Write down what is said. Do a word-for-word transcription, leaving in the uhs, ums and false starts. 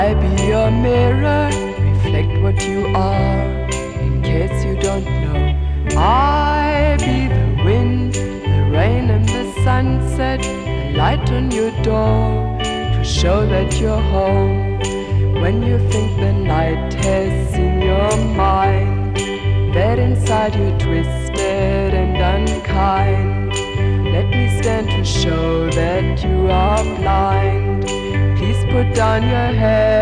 I be your mirror, reflect what you are, in case you don't know. I be the wind, the rain and the sunset, the light on your door, to show that you're home. When you think the night has seen your mind, that inside you're twisted and unkind, let me stand to show that you are blind. Please put down your head.